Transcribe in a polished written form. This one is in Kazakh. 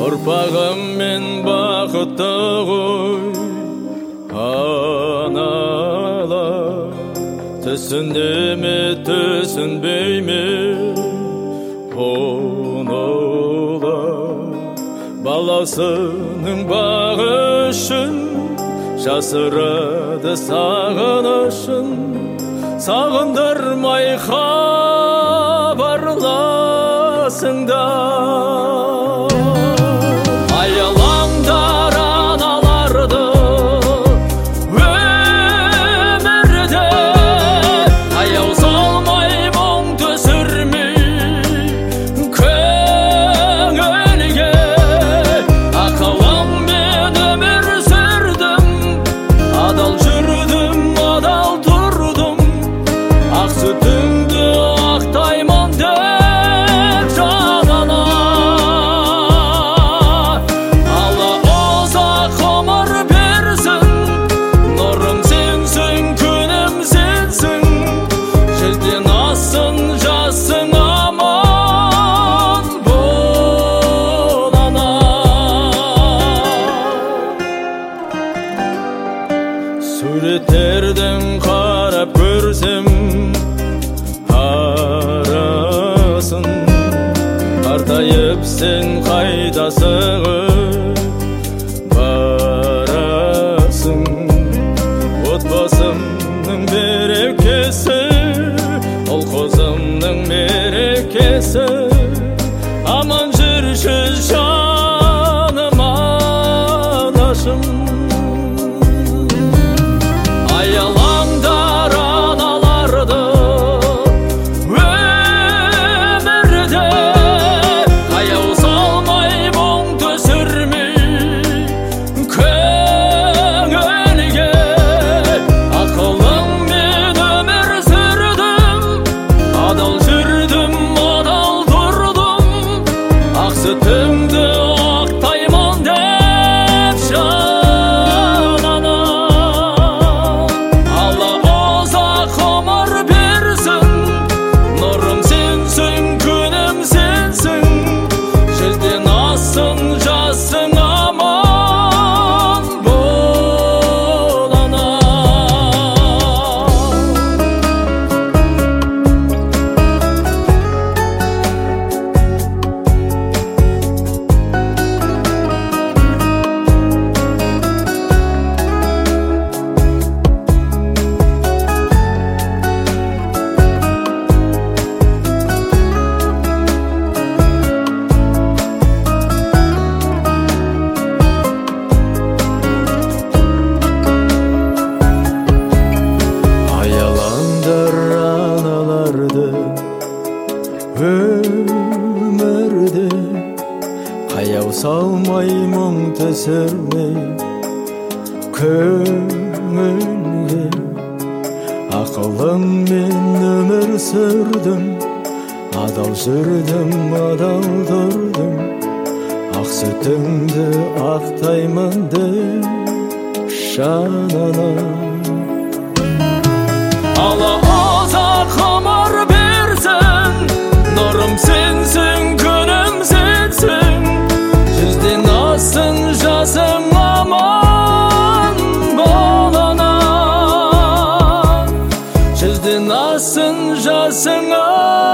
Ұрпағым мен бақытты ғой аналар, түсінде ме түсінбей ме оңолар. Баласының бағы үшін жасырады сағынышын, сағындырмай хабарласыңдар. Аялаңдар аналарды өмірде, аяу салмай мұң түсірмей көңілге. Ақылыңмен өмір сүрдім, адал жүрдім, адал тұрдым, ақ сүтіңді ақтаймын деп жанына. Алла ұзақ ғұмыр берсін, нұрым сенсің, күнім сенсің, желден ассын жасың аман бол ана. Суреттерден қарап көрсем арасын, қартайып сен қайдасығып барасың. Отбасымның берекесі, ұл қызымның мерекесі, аман жүрші жаным анашым. Аялаңдар аналарды өмірде, аяу салмай мұң түсірмей көңілге. Ақылыңмен өмір сүрдім, адал жүрдім, адал тұрдым, ақ сүтіңді ақтаймын деп жанына. Алла ұзақ ғұмыр берсін, нұрым сенсің, күнім сенсің, желден ассын жасың аман бол ана. Аялаңдар аналарды өмірде, аяу салмай мұң түсірмей көңілге. Ақылыңмен өмір сүрдім, адал жүрдім, адал тұрдым, ақ сүтіңді ақтаймын деп жанына. Алла ұзақ ғұмыр берсін, нұрым сенсің, күнім сенсің, жүзден ассын жасың аман бол ана. Жүзден ассын жасың